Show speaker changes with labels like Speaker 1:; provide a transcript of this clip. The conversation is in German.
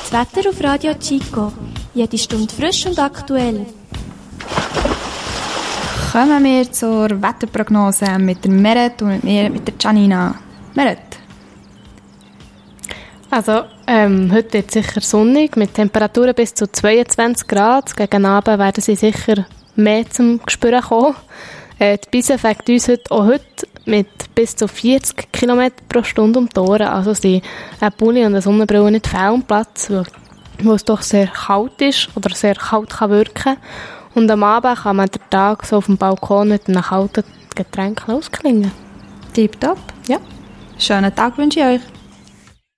Speaker 1: Das Wetter auf Radio Chico. Jede Stunde frisch und aktuell.
Speaker 2: Kommen wir zur Wetterprognose mit der Meret und mit der Janina. Meret?
Speaker 3: Also, heute wird sicher sonnig, mit Temperaturen bis zu 22 Grad. Gegen Abend werden sie sicher mehr zum Gespüren kommen. Die Bise fängt uns heute mit bis zu 40 km pro Stunde um die Ohren. Also sind ein Pulli und eine Sonnenbrille nicht fehl am Platz, wo es doch sehr kalt ist oder sehr kalt kann wirken. Und am Abend kann man den Tag so auf dem Balkon mit einem kalten Getränk ausklingen.
Speaker 2: Tipptopp.
Speaker 3: Ja.
Speaker 2: Schönen Tag wünsche ich euch.